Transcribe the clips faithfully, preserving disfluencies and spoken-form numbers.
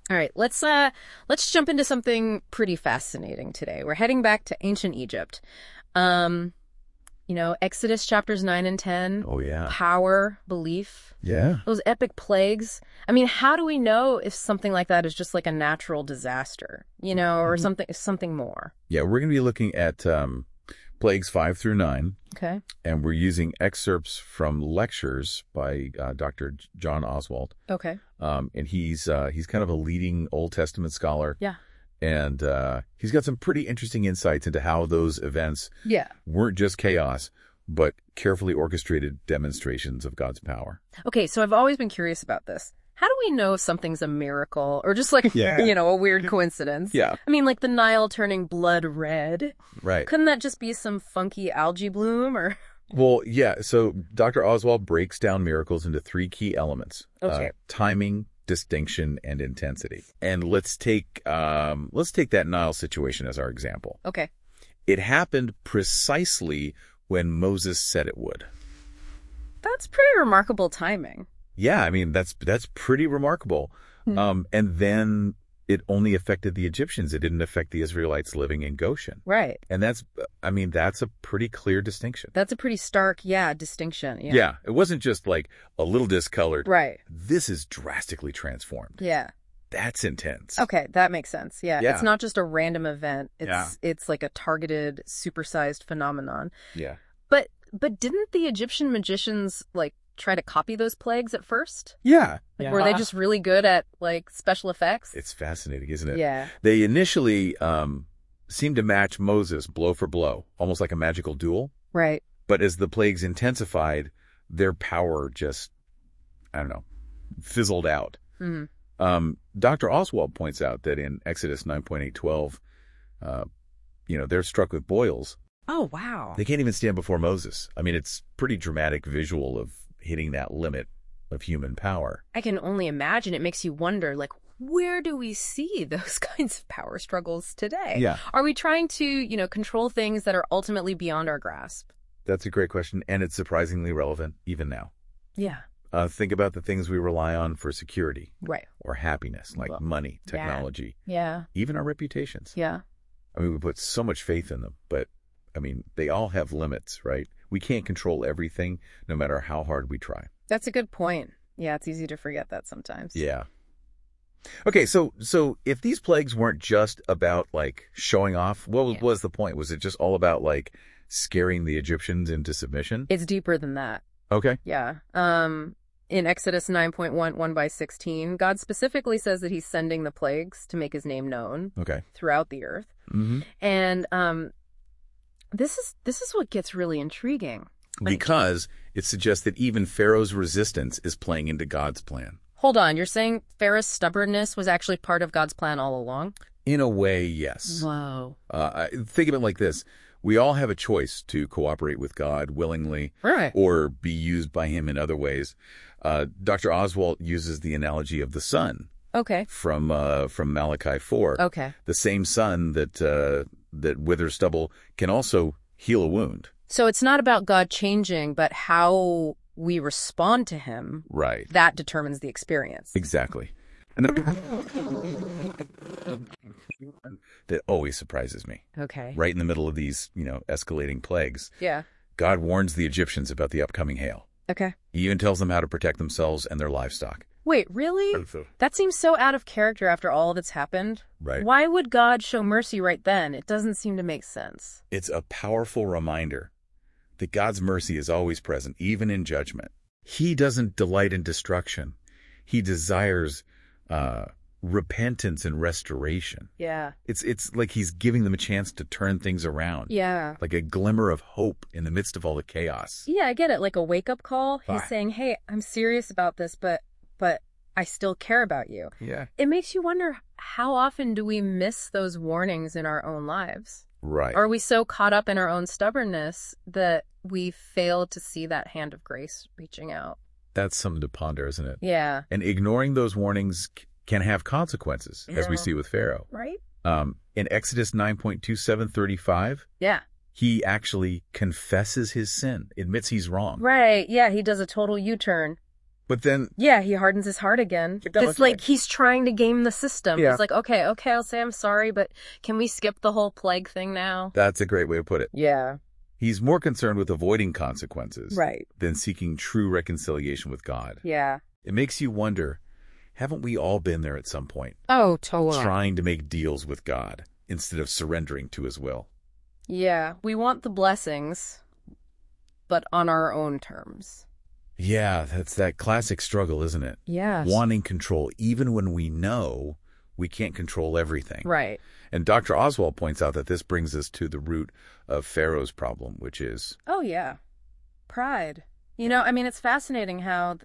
All right, let's uh let's jump into something pretty fascinating today. We're heading back to ancient Egypt. Um, you know, Exodus chapters nine and ten. Oh, yeah. Power, belief. Yeah. Those epic plagues. I mean, how do we know if something like that is just like a natural disaster, you know, or Mhm. something something more? Yeah, we're going to be looking at um, plagues five through nine, Okay. and we're using excerpts from lectures by uh, Doctor John Oswald. Okay. Um, and he's uh, he's kind of a leading Old Testament scholar. Yeah. And uh, he's got some pretty interesting insights into how those events Yeah. weren't just chaos, but carefully orchestrated demonstrations of God's power. Okay, so I've always been curious about this. How do we know if something's a miracle or just like, Yeah. you know, a weird coincidence? Yeah. I mean, like the Nile turning blood red. Right. Couldn't that just be some funky algae bloom or? Well, yeah. So Doctor Oswald breaks down miracles into three key elements. Okay. Uh, timing, distinction, and intensity. And let's take um, let's take that Nile situation as our example. Okay. It happened precisely when Moses said it would. That's pretty remarkable timing. Yeah, I mean, that's that's pretty remarkable. Hmm. Um, and then it only affected the Egyptians. It didn't affect the Israelites living in Goshen. Right. And that's, I mean, that's a pretty clear distinction. That's a pretty stark, yeah, distinction. Yeah. Yeah, it wasn't just like a little discolored. Right. This is drastically transformed. Yeah. That's intense. Okay, that makes sense. Yeah. Yeah. It's not just a random event. It's Yeah. it's like a targeted, supersized phenomenon. Yeah. But but didn't the Egyptian magicians like try to copy those plagues at first? Yeah. Like, were they just really good at like special effects? It's fascinating, isn't it? Yeah. They initially um, seemed to match Moses blow for blow, almost like a magical duel. Right. But as the plagues intensified, their power just, I don't know, fizzled out. Mm-hmm. Um, Doctor Oswald points out that in Exodus nine point eight twelve, uh, you know, they're struck with boils. Oh, wow. They can't even stand before Moses. I mean, it's pretty dramatic visual of hitting that limit of human power. I can only imagine. It makes you wonder, like, where do we see those kinds of power struggles today? Yeah. Are we trying to, you know, control things that are ultimately beyond our grasp? That's a great question, and it's surprisingly relevant even now. Yeah. Uh, think about the things we rely on for security Right. or happiness, like Well, money, yeah. technology, Yeah. even our reputations. Yeah. I mean, we put so much faith in them, but I mean, they all have limits, right? We can't control everything, no matter how hard we try. That's a good point. Yeah, it's easy to forget that sometimes. Yeah. Okay, so so if these plagues weren't just about like showing off, what was, Yeah. was the point? Was it just all about like scaring the Egyptians into submission? It's deeper than that. Okay. Yeah. Um, in Exodus nine point one, one by sixteen, God specifically says that he's sending the plagues to make his name known Okay. throughout the earth. Mm-hmm. And um, this is this is what gets really intriguing. Like, Because it suggests that even Pharaoh's resistance is playing into God's plan. hold on, you're saying Pharaoh's stubbornness was actually part of God's plan all along? In a way, yes. Whoa. Uh, I- think of it like this. We all have a choice to cooperate with God willingly Right. or be used by him in other ways. Uh, Doctor Oswald uses the analogy of the sun Okay. from uh, from Malachi four. Okay. The same sun that uh, that withers stubble can also heal a wound. So it's not about God changing, but how we respond to him. Right. That determines the experience. Exactly. And then, that always surprises me. Okay. Right in the middle of these, you know, escalating plagues, Yeah. God warns the Egyptians about the upcoming hail. Okay. He even tells them how to protect themselves and their livestock. Wait, really? That seems so out of character after all that's happened. Right. Why would God show mercy right then? It doesn't seem to make sense. It's a powerful reminder that God's mercy is always present, even in judgment. He doesn't delight in destruction. He desires uh, repentance and restoration. Yeah. It's it's like he's giving them a chance to turn things around. Yeah. Like a glimmer of hope in the midst of all the chaos. Yeah, I get it. Like a wake-up call. He's Fine. saying, hey, I'm serious about this, but but I still care about you. Yeah. It makes you wonder, how often do we miss those warnings in our own lives? Right. Are we so caught up in our own stubbornness that we fail to see that hand of grace reaching out? That's something to ponder, isn't it? Yeah. And ignoring those warnings c- can have consequences, as we Yeah. see with Pharaoh. Right? Um, in Exodus nine point two seven thirty-five, Yeah. he actually confesses his sin, admits he's wrong. Right. Yeah, he does a total U-turn. But then, Yeah, he hardens his heart again. That was It's like right. he's trying to game the system. Yeah. He's like, okay, okay, I'll say I'm sorry, but can we skip the whole plague thing now? that's a great way to put it. Yeah. He's more concerned with avoiding consequences Right. than seeking true reconciliation with God. Yeah. It makes you wonder, haven't we all been there at some point, Oh, totally. trying to make deals with God instead of surrendering to his will? Yeah, we want the blessings, but on our own terms. Yeah, that's that classic struggle, isn't it? Yes. Wanting control, even when we know we can't control everything. Right. And Doctor Oswald points out that this brings us to the root of Pharaoh's problem, which is... Oh, yeah. Pride. You know, I mean, it's fascinating how th-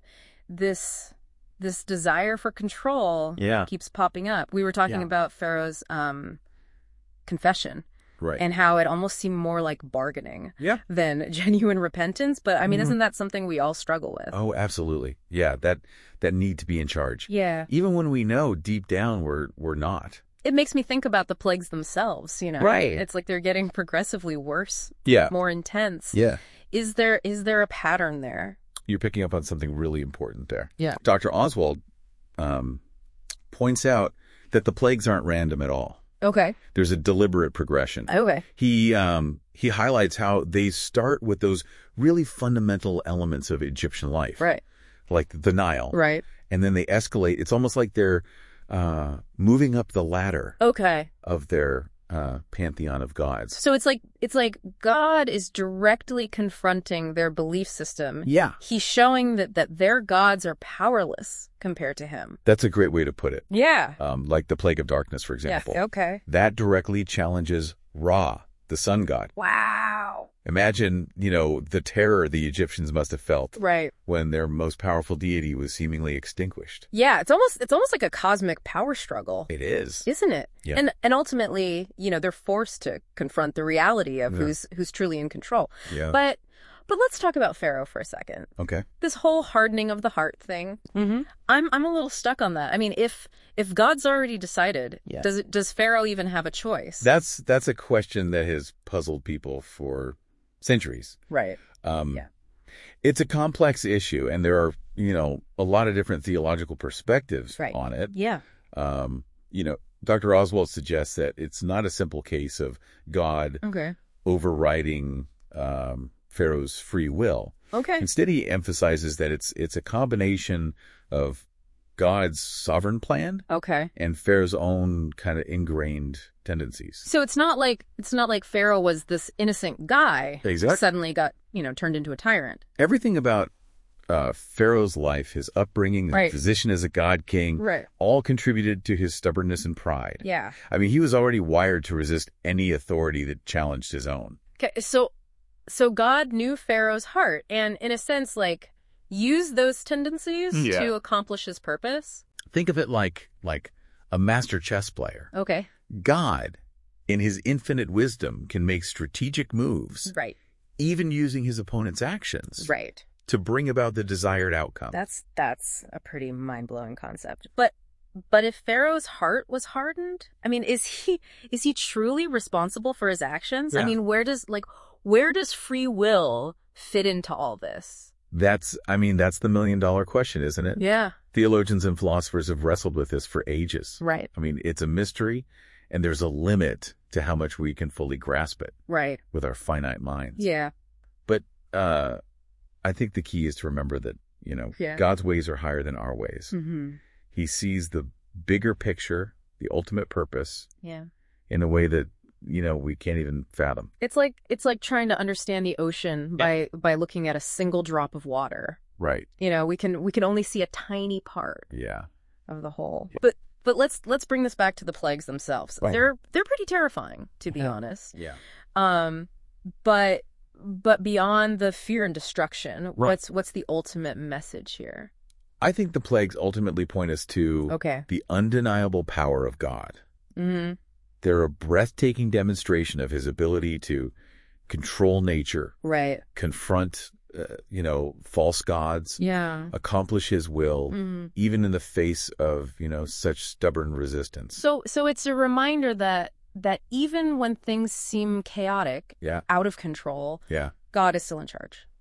this this desire for control Yeah. keeps popping up. We were talking Yeah. about Pharaoh's um, confession Right. and how it almost seemed more like bargaining yeah. than genuine repentance. But, I mean, Mhm. isn't that something we all struggle with? Oh, absolutely. Yeah, that that need to be in charge. Yeah. Even when we know deep down we're we're not. It makes me think about the plagues themselves, you know? Right. It's like they're getting progressively worse, Yeah. more intense. Yeah. Is there is there a pattern there? You're picking up on something really important there. Yeah. Doctor Oswald um, points out that the plagues aren't random at all. Okay. There's a deliberate progression. Okay. He um, he highlights how they start with those really fundamental elements of Egyptian life, Right. like the Nile, Right. and then they escalate. It's almost like they're uh, moving up the ladder Okay. of their uh, pantheon of gods. So it's like it's like God is directly confronting their belief system. Yeah, He's showing that that their gods are powerless compared to him. that's a great way to put it. Yeah. Um, like the plague of darkness, for example. Yeah. Okay. That directly challenges Ra, the sun god. Wow. Imagine, you know, the terror the Egyptians must have felt Right. when their most powerful deity was seemingly extinguished. Yeah. It's almost it's almost like a cosmic power struggle, It is. isn't it? Yeah. And and ultimately, you know, they're forced to confront the reality of Yeah. who's who's truly in control. Yeah. But but let's talk about Pharaoh for a second. Okay. This whole hardening of the heart thing. Mm-hmm. I'm I'm a little stuck on that. I mean, if if God's already decided, Yeah. does it does Pharaoh even have a choice? That's that's a question that has puzzled people for centuries. Right. Um, Yeah. It's a complex issue, and there are, you know, a lot of different theological perspectives Right. on it. Yeah. Um, you know, Doctor Oswald suggests that it's not a simple case of God Okay. overriding um, Pharaoh's free will. Okay. Instead, he emphasizes that it's it's a combination of God's sovereign plan Okay. and Pharaoh's own kind of ingrained tendencies. So it's not like it's not like Pharaoh was this innocent guy Exactly. suddenly got, you know, turned into a tyrant. Everything about uh, Pharaoh's life, his upbringing, his Right. position as a god king, Right. all contributed to his stubbornness and pride. Yeah. I mean, he was already wired to resist any authority that challenged his own. Okay. So so God knew Pharaoh's heart and in a sense like used those tendencies Yeah. to accomplish his purpose. Think of it like like a master chess player. Okay. God, in his infinite wisdom, can make strategic moves, Right. even using his opponent's actions, Right. to bring about the desired outcome. That's that's a pretty mind-blowing concept. But but if Pharaoh's heart was hardened, I mean, is he is he truly responsible for his actions? I Yeah. mean, where does like where does free will fit into all this? That's, I mean, that's the million dollar question, isn't it? Yeah. Theologians and philosophers have wrestled with this for ages. Right. I mean, it's a mystery, and there's a limit to how much we can fully grasp it Right. with our finite minds. Yeah. But uh, I think the key is to remember that, you know, Yeah. God's ways are higher than our ways. Mm-hmm. He sees the bigger picture, the ultimate purpose, Yeah. in a way that, you know, we can't even fathom. It's like it's like trying to understand the ocean by by looking at a single drop of water. Right. You know, we can we can only see a tiny part Yeah. of the whole. But but let's let's bring this back to the plagues themselves. Right. They're they're pretty terrifying, to be Yeah. honest. Yeah. Um, but but beyond the fear and destruction, what's what's the ultimate message here? I think the plagues ultimately point us to Okay. the undeniable power of God. Mm-hmm. They're a breathtaking demonstration of his ability to control nature, Right. confront, uh, you know, false gods, Yeah. accomplish his will, Mm-hmm. even in the face of, you know, such stubborn resistance. So so it's a reminder that that even when things seem chaotic, Yeah. out of control, Yeah. God is still in charge.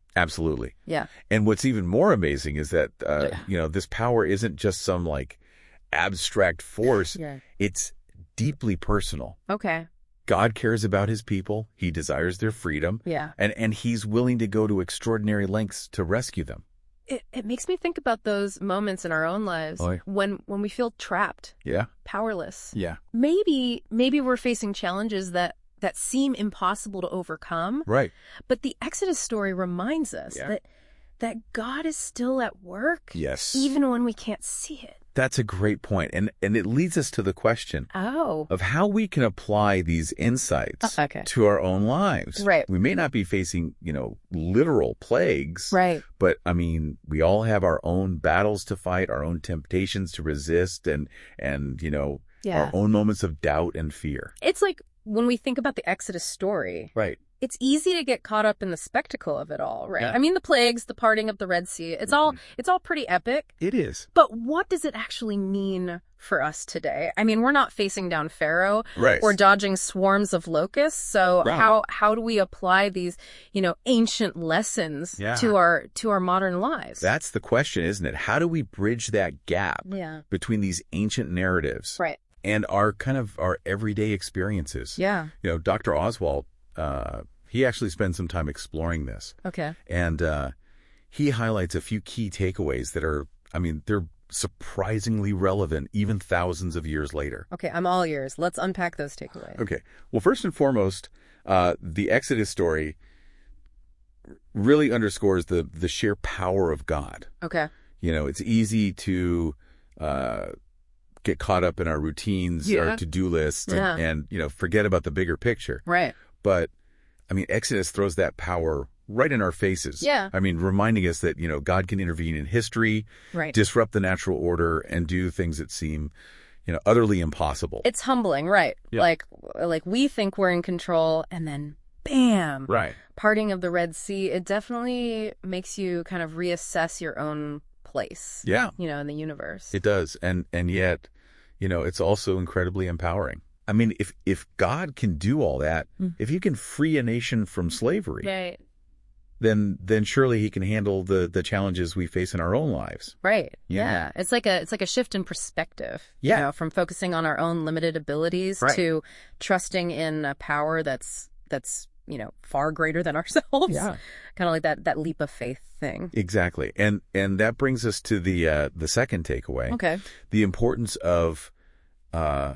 Absolutely. Yeah. And what's even more amazing is that, uh, Yeah. you know, this power isn't just some like abstract force. Yeah. It's deeply personal. Okay. God cares about his people. He desires their freedom. Yeah. And, and he's willing to go to extraordinary lengths to rescue them. It, it makes me think about those moments in our own lives Oh, yeah. when, when we feel trapped, Yeah. powerless. Yeah. Maybe, maybe we're facing challenges that, that seem impossible to overcome. Right. But the Exodus story reminds us Yeah. that, that God is still at work. Yes. Even when we can't see it. That's a great point. And, and it leads us to the question Oh. of how we can apply these insights Uh, okay. to our own lives. Right. We may not be facing, you know, literal plagues. Right. But I mean, we all have our own battles to fight, our own temptations to resist, and, and, you know, Yeah. our own moments of doubt and fear. It's like when we think about the Exodus story, Right. it's easy to get caught up in the spectacle of it all, right? Yeah. I mean, the plagues, the parting of the Red Sea, it's all it's all pretty epic. It is. But what does it actually mean for us today? I mean, we're not facing down Pharaoh Right. or dodging swarms of locusts. So Right. how how do we apply these, you know, ancient lessons Yeah. to our to our modern lives? That's the question, isn't it? How do we bridge that gap yeah. between these ancient narratives Right. and our kind of our everyday experiences? Yeah. You know, Doctor Oswald, uh, he actually spends some time exploring this. Okay. And uh, he highlights a few key takeaways that are, I mean, they're surprisingly relevant even thousands of years later. Okay, I'm all ears. Let's unpack those takeaways. Okay. Well, first and foremost, uh, the Exodus story really underscores the the sheer power of God. Okay. You know, it's easy to uh, get caught up in our routines, Yeah. our to-do lists, and, Yeah. and, you know, forget about the bigger picture. Right. But, I mean, Exodus throws that power right in our faces. Yeah. I mean, reminding us that, you know, God can intervene in history, Right. disrupt the natural order, and do things that seem, you know, utterly impossible. It's humbling, right? Yeah. Like like we think we're in control and then bam. Right. Parting of the Red Sea, it definitely makes you kind of reassess your own place. Yeah. You know, in the universe. It does. And and yet, you know, it's also incredibly empowering. I mean, if if God can do all that, Mm. if he can free a nation from slavery, Right. then then surely he can handle the the challenges we face in our own lives. Right. Yeah. Yeah. It's like a it's like a shift in perspective. Yeah. You know, from focusing on our own limited abilities Right. to trusting in a power that's that's, you know, far greater than ourselves. Yeah. Kind of like that that leap of faith thing. Exactly. And and that brings us to the uh, the second takeaway. Okay. The importance of uh,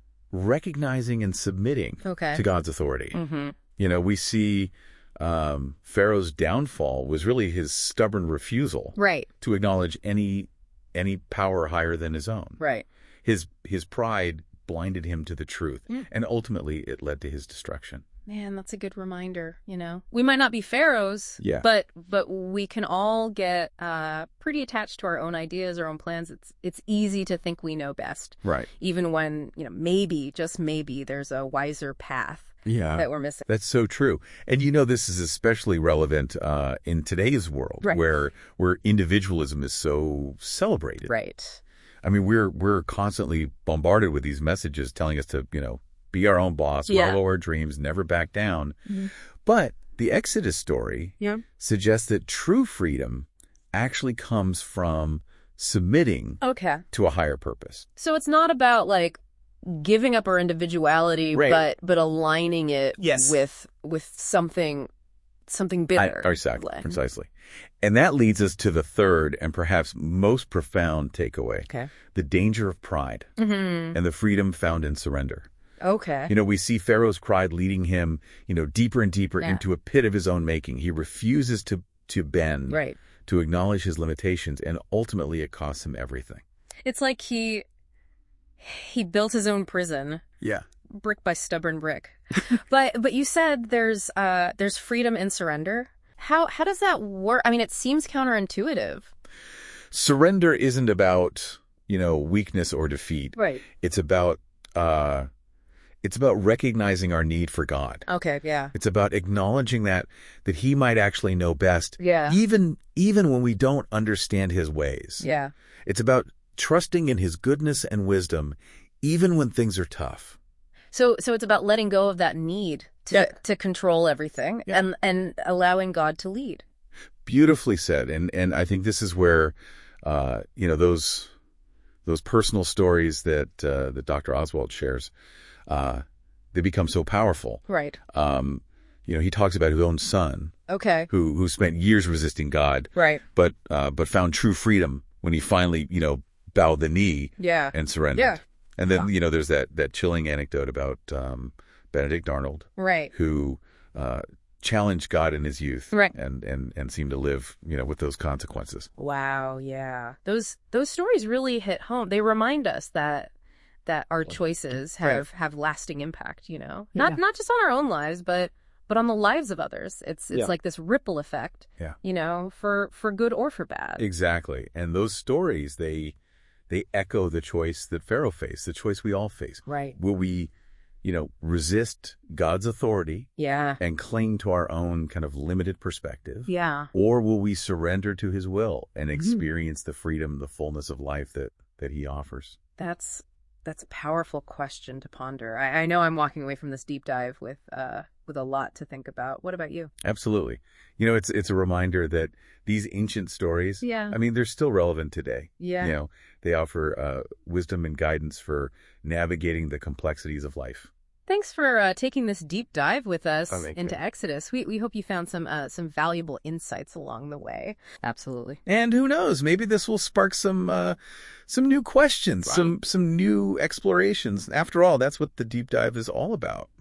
recognizing and submitting Okay. to God's authority. Mm-hmm. You know, we see um, Pharaoh's downfall was really his stubborn refusal Right. to acknowledge any any power higher than his own. Right. His his pride blinded him to the truth, Yeah. and ultimately it led to his destruction. Man, that's a good reminder, you know. We might not be pharaohs, Yeah. but but we can all get uh, pretty attached to our own ideas, our own plans. It's it's easy to think we know best, Right. even when, you know, maybe, just maybe, there's a wiser path Yeah. that we're missing. That's so true. And you know, this is especially relevant uh, in today's world, Right. where where individualism is so celebrated. Right. I mean, we're we're constantly bombarded with these messages telling us to, you know, be our own boss, Yeah. follow our dreams, never back down. Mhm. But the Exodus story Yeah. suggests that true freedom actually comes from submitting Okay. to a higher purpose. So it's not about like giving up our individuality, Right. but but aligning it Yes. with with something something I, bigger. exactly, Like- precisely. And that leads us to the third and perhaps most profound takeaway, Okay. the danger of pride Mm-hmm. and the freedom found in surrender. Okay. You know, we see Pharaoh's pride leading him, you know, deeper and deeper Yeah. into a pit of his own making. He refuses to to bend, Right. to acknowledge his limitations, and ultimately it costs him everything. It's like he he built his own prison, Yeah. brick by stubborn brick. but but you said there's uh there's freedom in surrender. How how does that work? I mean, it seems counterintuitive. Surrender isn't about, you know, weakness or defeat. Right. It's about uh it's about recognizing our need for God. Okay, yeah. It's about acknowledging that that he might actually know best, Yeah. even even when we don't understand his ways. Yeah. It's about trusting in his goodness and wisdom, even when things are tough. So so it's about letting go of that need to Yeah. to control everything Yeah. and and allowing God to lead. Beautifully said. And and I think this is where, uh, you know, those those personal stories that uh, that Doctor Oswald shares, uh, they become so powerful. Right. Um, you know, he talks about his own son. Okay. Who who spent years resisting God. Right. But uh, but found true freedom when he finally, you know, bowed the knee. Yeah. And surrendered. Yeah. And then, you know, there's that, that chilling anecdote about um, Benedict Arnold. Right. Who uh, challenged God in his youth. Right. And, and, and seemed to live, you know, with those consequences. Wow, yeah. Those those stories really hit home. They remind us that that our choices have, right. have lasting impact, you know? Not yeah. not just on our own lives, but but on the lives of others. It's it's yeah. like this ripple effect, yeah. you know, for, for good or for bad. Exactly. And those stories, they they echo the choice that Pharaoh faced, the choice we all face. Right. Will we, you know, resist God's authority yeah. and cling to our own kind of limited perspective? Yeah. Or will we surrender to his will and experience mm-hmm. the freedom, the fullness of life that, that he offers? That's that's a powerful question to ponder. I, I know I'm walking away from this deep dive with uh with a lot to think about. What about you? Absolutely. You know, it's it's a reminder that these ancient stories, yeah. I mean, they're still relevant today. Yeah. You know, they offer uh, wisdom and guidance for navigating the complexities of life. Thanks for uh, taking this deep dive with us oh, into you. Exodus. We we hope you found some uh, some valuable insights along the way. Absolutely. And who knows, maybe this will spark some uh, some new questions, right. some some new explorations. After all, that's what the deep dive is all about.